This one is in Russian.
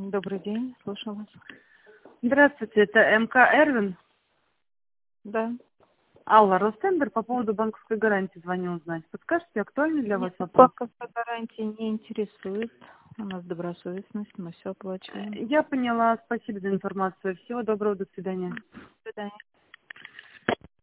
Добрый день, слушаю вас. Здравствуйте, это МК Эрвин. Да. Алла, Ростендер, по поводу банковской гарантии звоню узнать. Подскажите, актуальный для вас Нет, вопрос? банковская гарантия не интересует. У нас добросовестность, мы все оплачиваем. Я поняла, спасибо за информацию. Всего доброго, до свидания. До свидания.